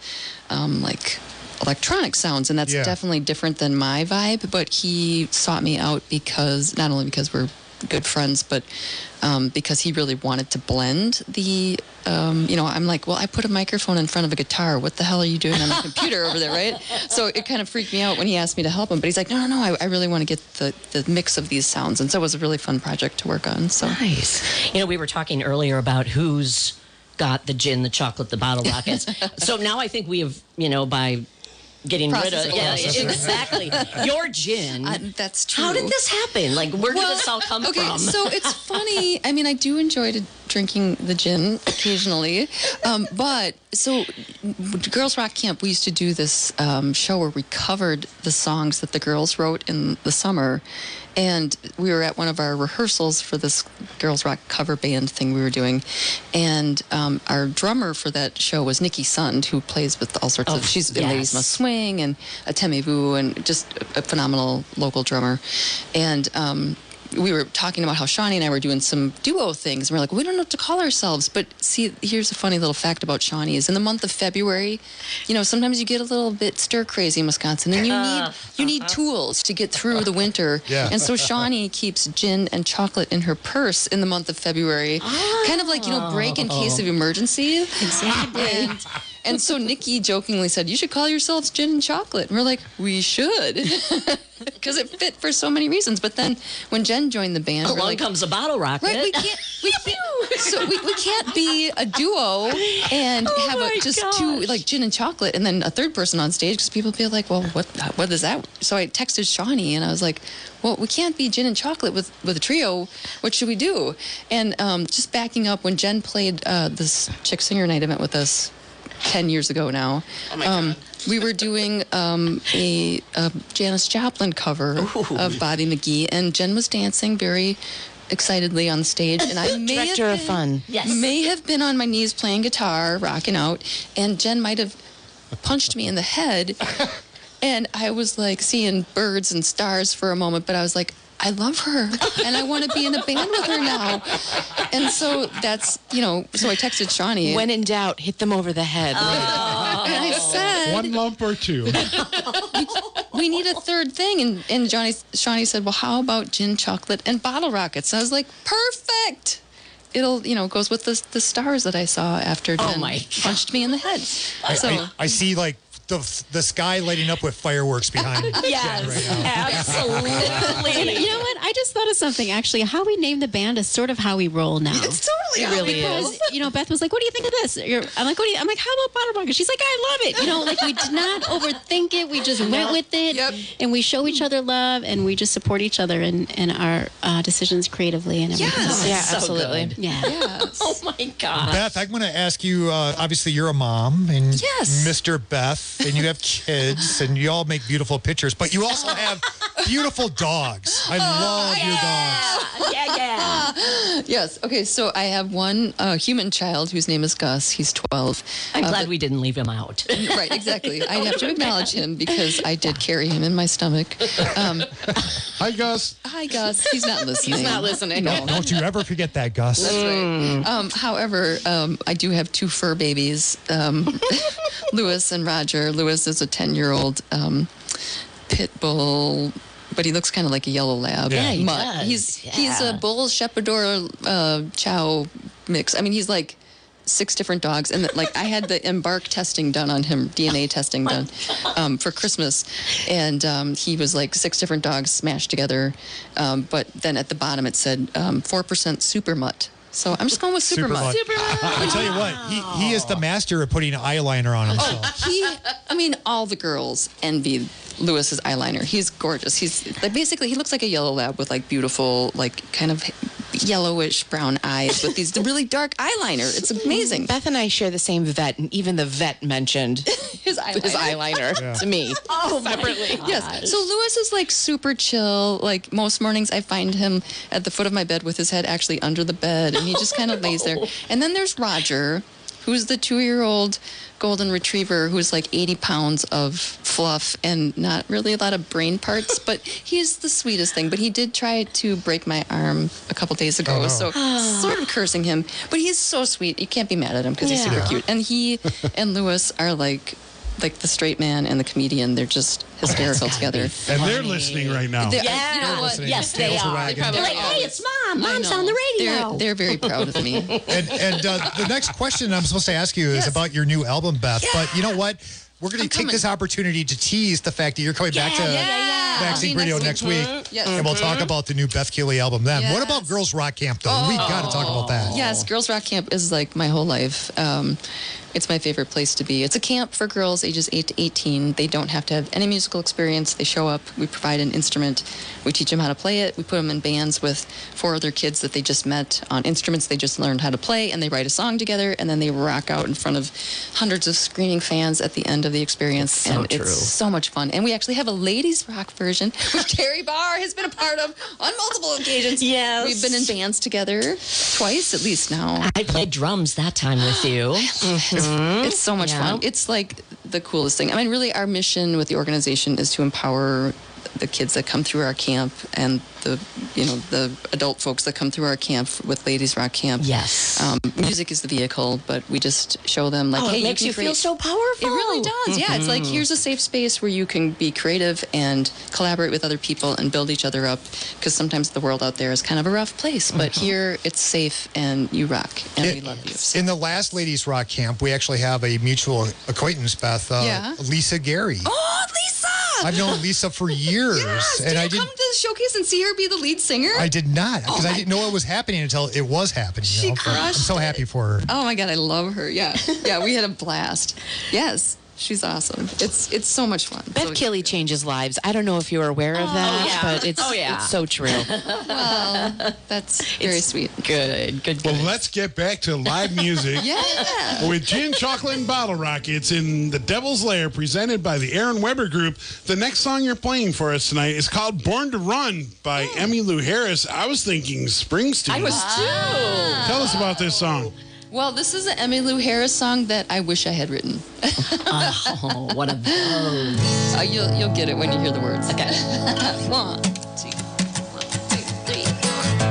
electronic sounds, and that's definitely different than my vibe. But he sought me out not only because we're good friends, but because he really wanted to blend the I'm like, well, I put a microphone in front of a guitar. What the hell are you doing on the computer over there, right? So it kind of freaked me out when he asked me to help him. But he's like, no, I really want to get the mix of these sounds. And so it was a really fun project to work on. So nice. We were talking earlier about who's got the gin, the chocolate, the bottle rockets. So now I think we have, by getting rid of exactly your gin. That's true. How did this happen? Where did this all come from? So it's funny. I mean, I do enjoy drinking the gin occasionally, but so Girls Rock Camp, we used to do this show where we covered the songs that the girls wrote in the summer. And we were at one of our rehearsals for this Girls Rock cover band thing we were doing. And our drummer for that show was Nikki Sund, who plays with all sorts of... She's in Ladies Must Swing and Ateme Vu, and just a phenomenal local drummer. And we were talking about how Shawnee and I were doing some duo things. And we're like, we don't know what to call ourselves. But see, here's a funny little fact about Shawnee is in the month of February, sometimes you get a little bit stir crazy in Wisconsin, and you need tools to get through the winter. Yeah. And so Shawnee keeps gin and chocolate in her purse in the month of February, kind of like, break in case of emergency. Exactly. And so Nikki jokingly said, you should call yourselves Gin and Chocolate. And we're like, we should. Because it fit for so many reasons. But then when Jen joined the band... Along comes a bottle rocket. Right, we can't be a duo and have just two, like Gin and Chocolate, and then a third person on stage, because people be like, well, what is that? So I texted Shawnee, and I was like, well, we can't be Gin and Chocolate with a trio. What should we do? And just backing up, when Jen played this Chick Singer Night event with us 10 years ago now. Oh my God. We were doing a Janis Joplin cover of Bobby McGee, and Jen was dancing very excitedly on stage, and I Director of fun. may have been on my knees playing guitar, rocking out, and Jen might have punched me in the head, and I was like seeing birds and stars for a moment, but I was like, I love her, and I want to be in a band with her now. And so that's, so I texted Shawnee. When in doubt, hit them over the head. And I said... One lump or two. We need a third thing. And Shawnee said, well, how about gin, chocolate, and bottle rockets? And I was like, perfect. It'll, goes with the stars that I saw after Jen punched me in the head. I see, like, the sky lighting up with fireworks behind Jen right now. Absolutely. You know what? I just thought of something, actually. How we named the band is sort of how we roll now. It's totally how we roll. Because, Beth was like, what do you think of this? I'm like, I'm like, how about bottle rocket? She's like, I love it. Like, we did not overthink it. We just went with it. Yep. And we show each other love, and we just support each other in our decisions creatively and everything. Yes. Yeah, So absolutely. good. Yeah. Yes. Oh my God. Beth, I'm going to ask you, obviously you're a mom, and Yes. Mr. Beth, and you have kids, and you all make beautiful pictures, but you also have beautiful dogs. I love your dogs. Yeah. Yes. Okay, so I have one human child whose name is Gus. He's 12. I'm glad we didn't leave him out. Right, exactly. I have to acknowledge him because I did carry him in my stomach. Hi, Gus. Hi, Gus. He's not listening. He's not listening. No. Don't you ever forget that, Gus. That's right. However, I do have two fur babies, Lewis and Roger. Lewis is a 10-year-old pit bull, but he looks kind of like a yellow lab. Yeah, he mutt. does. He's a bull shepherdor chow mix. I mean, he's like 6 different dogs, and I had the embark testing done on him, DNA testing done for Christmas, and he was like 6 different dogs smashed together, but then at the bottom it said 4% super mutt. So I'm just going with super mutt. I tell you what, he is the master of putting eyeliner on himself. All the girls envy Lewis's eyeliner. He's gorgeous. He's basically, he looks like a yellow lab with beautiful, kind of yellowish brown eyes with these really dark eyeliner. It's amazing. Beth and I share the same vet, and even the vet mentioned his eyeliner to me separately. Yes. So Lewis is super chill. Most mornings I find him at the foot of my bed with his head actually under the bed, and he just kind of lays there. And then there's Roger, who's the 2-year-old golden retriever who's 80 pounds of fluff and not really a lot of brain parts, but he's the sweetest thing. But he did try to break my arm a couple days ago, so sort of cursing him. But he's so sweet. You can't be mad at him because he's super cute. And he and Lewis are like the straight man and the comedian. They're just hysterical together. And they're listening right now. You know what? Yes, they are. They're like, hey, it's Mom. Mom's on the radio. They're very proud of me. And the next question I'm supposed to ask you is about your new album, Beth. Yeah. But you know what? We're going to take this opportunity to tease the fact that you're coming back to Max Inc. Radio next week. Yes. And we'll talk about the new Beth Keeley album then. What about Girls Rock Camp, though? We got to talk about that. Yes, Girls Rock Camp is my whole life. It's my favorite place to be. It's a camp for girls ages 8 to 18. They don't have to have any musical experience. They show up. We provide an instrument. We teach them how to play it. We put them in bands with 4 other kids that they just met on instruments they just learned how to play, and they write a song together, and then they rock out in front of hundreds of screaming fans at the end of the experience. It's so much fun. And we actually have a ladies rock version, which Terry Barr has been a part of on multiple occasions. Yes. We've been in bands together twice at least now. I played drums that time with you. It's so much fun. It's the coolest thing. Really, our mission with the organization is to empower the kids that come through our camp and the adult folks that come through our camp with Ladies Rock Camp. Yes. Music is the vehicle, but we just show them like, hey, it makes you feel so powerful. It really does. Yeah, it's like here's a safe space where you can be creative and collaborate with other people and build each other up. Because sometimes the world out there is kind of a rough place, but here it's safe and you rock and we love you. So. In the last Ladies Rock Camp, we actually have a mutual acquaintance, Beth, Lisa Gary. Oh, Lisa! I've known Lisa for years. Yes. And did you come to the showcase and see her be the lead singer? I did not, because I didn't know it was happening until it was happening. She crushed I'm so happy for her. Oh my God, I love her. Yeah. Yeah, we had a blast. Yes. She's awesome. It's so much fun. Beth Killy changes lives. I don't know if you were aware of that, but it's so true. Well, that's very sweet. Good. Well, let's get back to live music. Yeah. With Gin, Chocolate, and Bottle Rockets in the Devil's Lair, presented by the Aaron Weber Group. The next song you're playing for us tonight is called Born to Run by Emmylou Harris. I was thinking Springsteen. I was too. Tell us about this song. Well, this is an Emmylou Harris song that I wish I had written. Oh, one of those. You'll get it when you hear the words. Okay. 1, 2, 1, 2, 3, 4.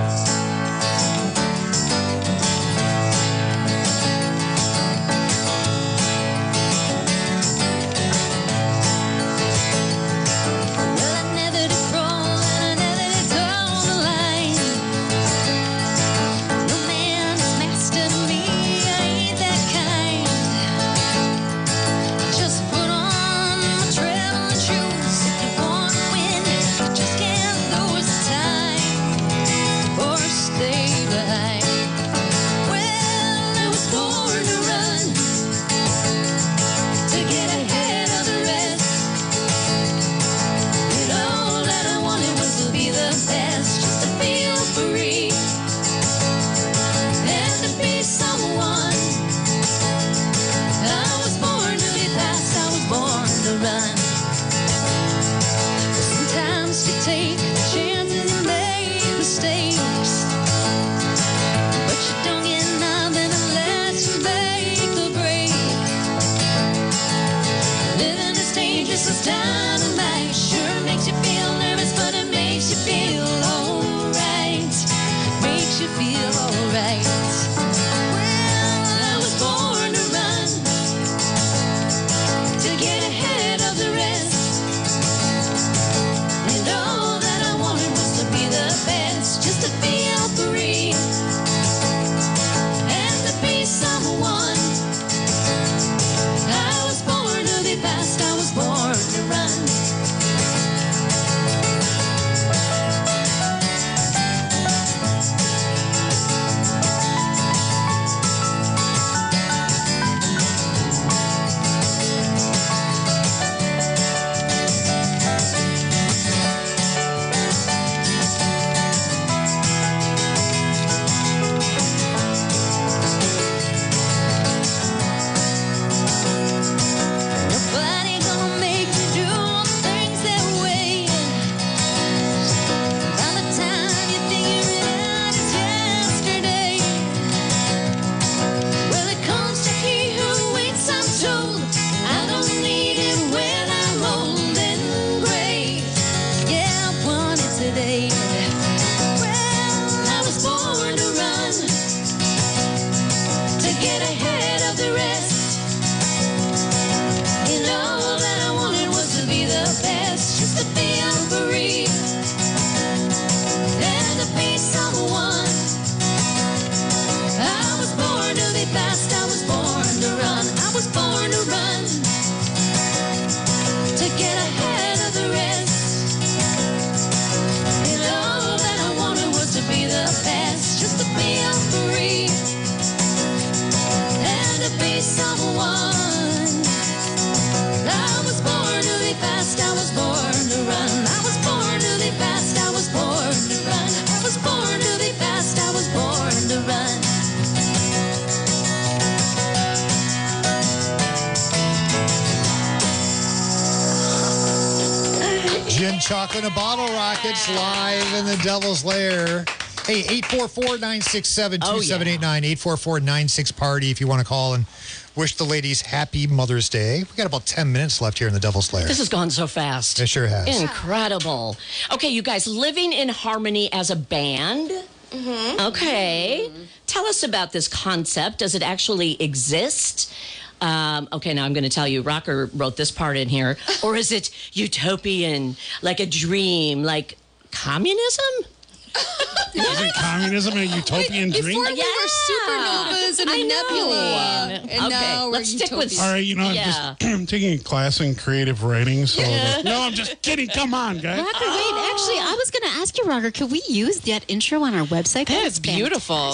Chocolate and Bottle Rockets live in the Devil's Lair. Hey, 844-967-2789, 844-96-PARTY if you want to call and wish the ladies happy Mother's Day. We got about 10 minutes left here in the Devil's Lair. This has gone so fast. It sure has. Incredible. Okay, you guys, living in harmony as a band. Mm-hmm. Okay. Tell us about this concept. Does it actually exist? Okay, now I'm going to tell you, Rocker wrote this part in here. Or is it utopian, like a dream, like communism? Isn't communism a utopian dream? Before we were supernovas and a nebula. And now we're let's stick with... All right, I'm taking a class in creative writing. So no, I'm just kidding. Come on, guys. Rocker, wait, actually, I was going to ask you, Rocker, could we use that intro on our website? That's beautiful.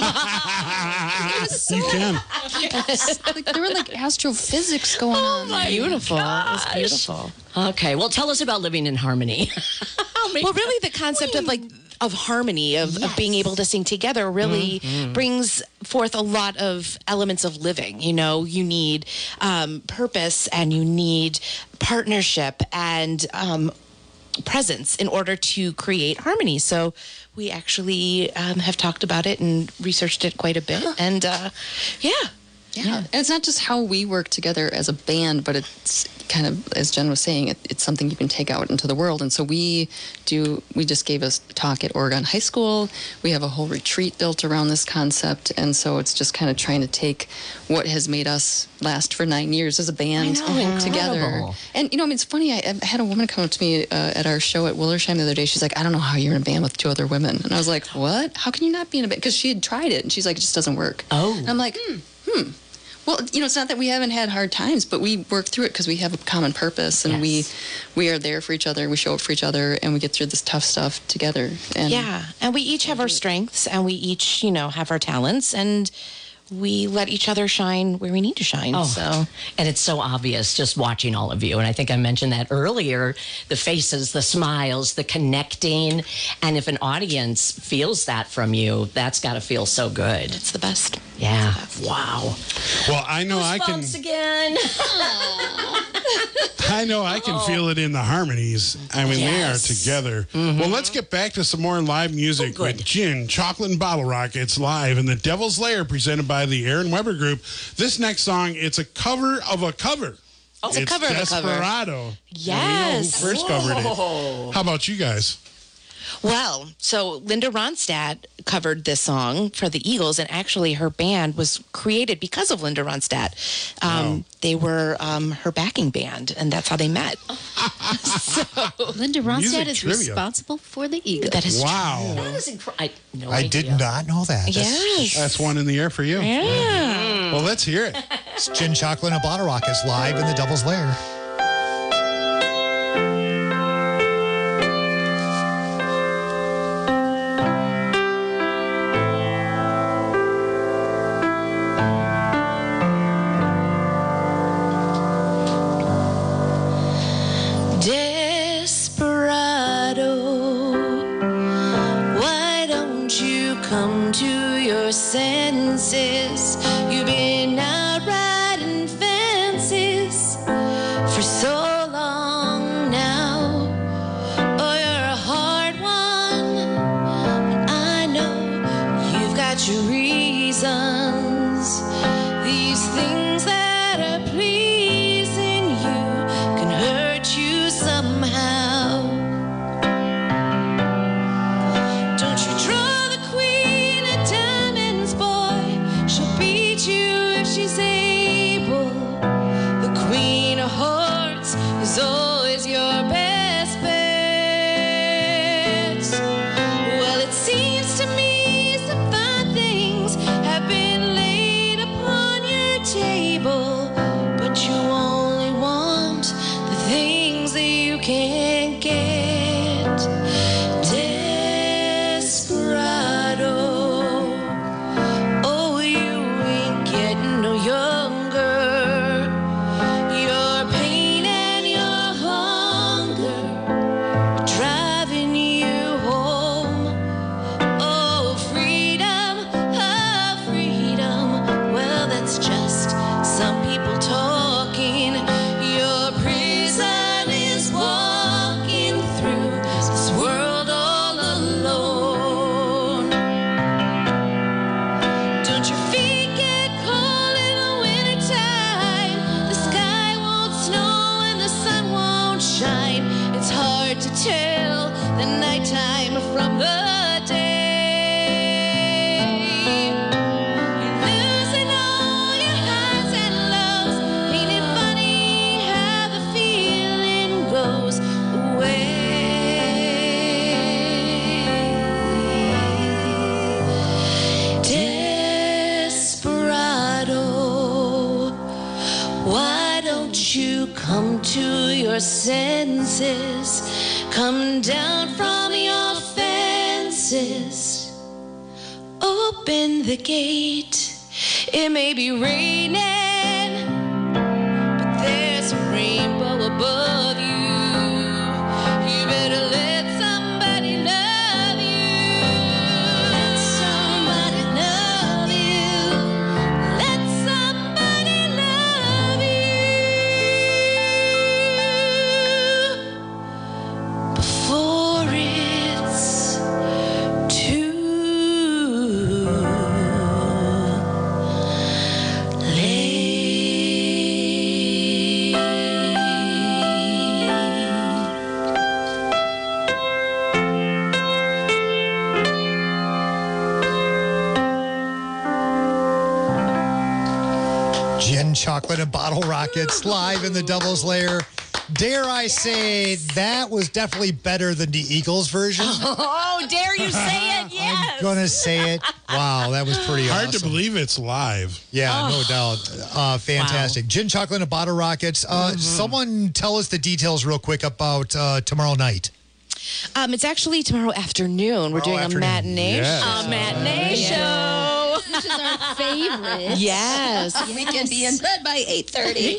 You can. Like, there were like astrophysics going on. Beautiful. Gosh. It's beautiful. Okay, well, tell us about living in harmony. Well, really, the concept of harmony, of being able to sing together really brings forth a lot of elements of living. You know, you need purpose and you need partnership and presence in order to create harmony. So we actually have talked about it and researched it quite a bit. And Yeah, and it's not just how we work together as a band, but it's kind of, as Jen was saying, it's something you can take out into the world. And so we just gave a talk at Oregon High School. We have a whole retreat built around this concept. And so it's just kind of trying to take what has made us last for 9 years as a band together. And, it's funny, I had a woman come up to me at our show at Willersheim the other day. She's like, I don't know how you're in a band with 2 other women. And I was like, what? How can you not be in a band? Because she had tried it, and she's like, it just doesn't work. Oh. And I'm like, Well, it's not that we haven't had hard times, but we work through it because we have a common purpose, and we are there for each other. We show up for each other, and we get through this tough stuff together. And and we each have our strengths, and we each, have our talents, and we let each other shine where we need to shine. And it's so obvious just watching all of you. And I think I mentioned that earlier, the faces, the smiles, the connecting. And if an audience feels that from you, that's got to feel so good. It's the best. Yeah. Wow. Well, I know I can. Again. I know I can feel it in the harmonies. I mean, they are together. Well, let's get back to some more live music with Gin, Chocolate, and Bottle Rockets live in the Devil's Lair, presented by the Aaron Weber Group. This next song, it's a cover of a cover. Oh, it's a cover of a cover. Desperado. Yes. We know who first covered it. How about you guys? Well, so Linda Ronstadt covered this song for the Eagles, and actually her band was created because of Linda Ronstadt. They were her backing band, and that's how they met. Linda Ronstadt is responsible for the Eagles. That is true. That is incredible. I did not know that. That's one in the air for you. Yeah. Well, let's hear it. It's Gin, Chocolate, and a Bottle Rockets live in the Devil's Lair. Senses, you've been out riding fences for so long now. Oh, you're a hard one, but I know you've got your reasons. These things that are pleasing you can hurt you somehow. Don't you draw the queen of diamonds, boy, she'll beat you if she's able. The queen of hearts is always your best bet. Well, it seems to me some fine things have been laid upon your table, but you only want the things that you can't get. Your prison is walking through this world. hard to tell the nighttime from the day. You're losing all your highs and lows. Ain't it funny how the feeling goes away? Desperado, why don't you come to your senses? Come down from your fences. Open the gate. It may be raining, but there's a rainbow above you. You better let somebody love you. Let somebody love you. Let somebody love you before it's too Gin, chocolate, and bottle rockets live in the Devil's Lair. Dare I say that was definitely better than the Eagles version? Oh, dare you say it? Yes. I'm gonna say it. Wow, that was pretty Hard awesome. to believe it's live. Yeah, no doubt. Fantastic. Gin, chocolate, and bottle rockets. Someone tell us the details real quick about tomorrow night. It's actually tomorrow afternoon. We're doing a matinee Yes. show. A matinee show. Which is our favorite. Yes. We can be in bed by 8:30.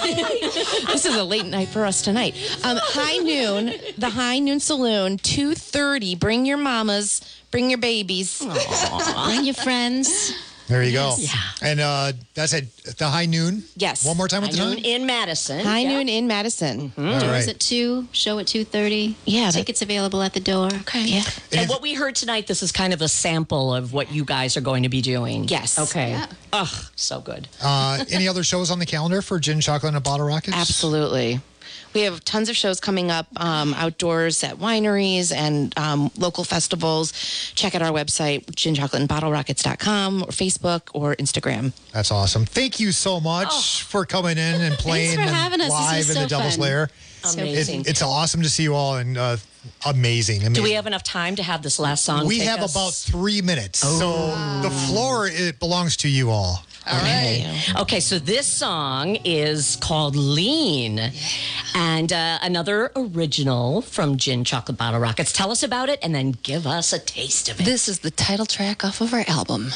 This is a late night for us tonight. High Noon, the High Noon Saloon, 2:30. Bring your mamas, bring your babies. Bring your friends. There you go. Yes. And that's at the High Noon? Yes. One more time with the Noon time? in Madison. High Noon in Madison. All Doors right. at 2, show at 2:30. Yeah. Tickets available at the door. Okay. Yeah. And what we heard tonight, this is kind of a sample of what you guys are going to be doing. Yes. Okay. Yeah. Ugh, so good. Any other shows on the calendar for Gin, Chocolate, and a Bottle Rockets? Absolutely. We have tons of shows coming up outdoors at wineries and local festivals. Check out our website, ginchocolateandbottlerockets.com, or Facebook or Instagram. That's awesome. Thank you so much for coming in and playing for having us. This live was in so the Devil's fun. Lair. Amazing. It's awesome to see you all and amazing. Do we have enough time to have this last song? We take have us? about 3 minutes. So the floor, it belongs to you all. All right. Okay, so this song is called Lean, and another original from Gin Chocolate Bottle Rockets. Tell us about it and then give us a taste of it. This is the title track off of our album.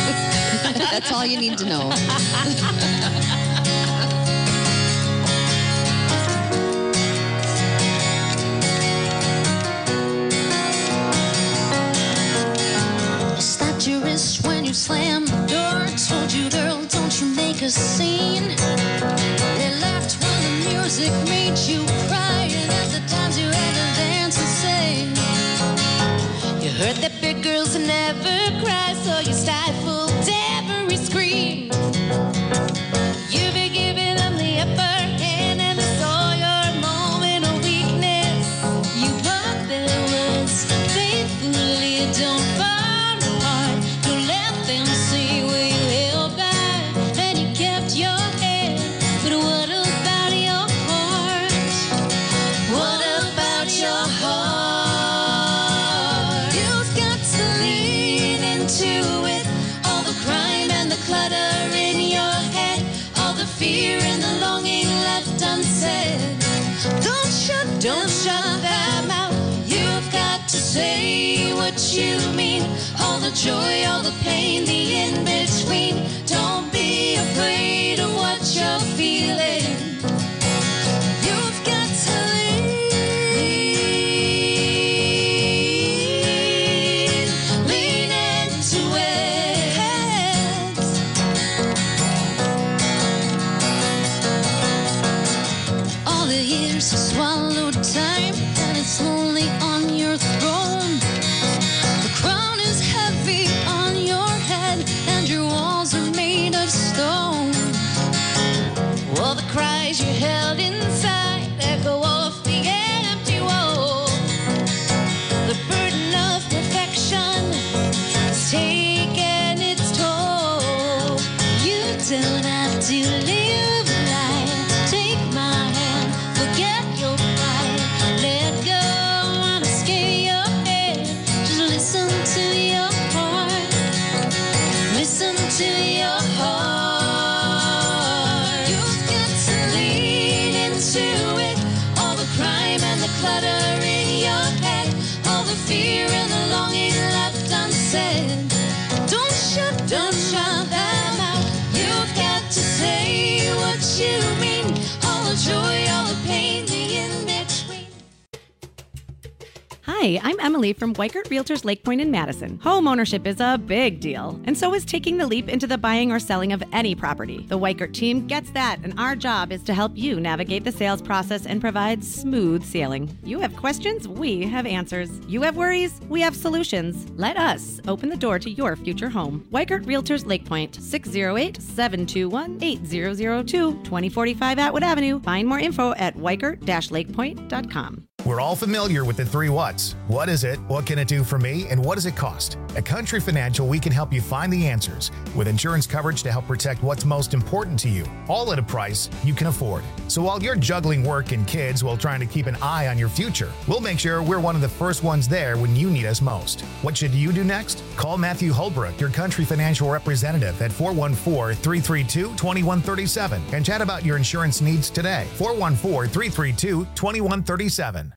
That's all you need to know. Slapped your wrist when you slammed the door. Told you, girl, don't you make a scene. They laughed when the music made you cry, and at the times you had to dance and sing. You heard that big girls never cry, so you stifled every scream. You've been giving them the upper hand, and they saw your moment of weakness. You broke their words faithfully. Don't fall apart. Don't let them see where you held back, and you kept your head. But what about your heart? What about your heart? You've got to lean into it. All the crime and the clutter in your head, all the fear and the longing left unsaid. Don't shut them out. You've got to say what you mean. All the joy, all the pain, the in-between. Don't be afraid of what you're feeling. You've got to lean into it. All the years have swallowed time, and it's lonely on your throne. The crown is heavy on your head, and your walls are made of stone. All the cries you held inside echo off the empty walls. clutter in your head, all the fear and the longing left unsaid. Don't shut them out. You've got to say what you mean. All the joy, all the pain, the in-between. Hi, I'm Emily from Weikert Realtors Lake Point in Madison. Home ownership is a big deal, and so is taking the leap into the buying or selling of any property. The Weikert team gets that, and our job is to help you navigate the sales process and provide smooth sailing. You have questions, we have answers. You have worries, we have solutions. Let us open the door to your future home. Weikert Realtors Lake Point, 608-721-8002, 2045 Atwood Avenue. Find more info at weikert-lakepoint.com. We're all familiar with the 3 whats. What is it? What can it do for me? And what does it cost? At Country Financial, we can help you find the answers with insurance coverage to help protect what's most important to you, all at a price you can afford. So while you're juggling work and kids while trying to keep an eye on your future, we'll make sure we're one of the first ones there when you need us most. What should you do next? Call Matthew Holbrook, your Country Financial representative, at 414-332-2137 and chat about your insurance needs today. 414-332-2137.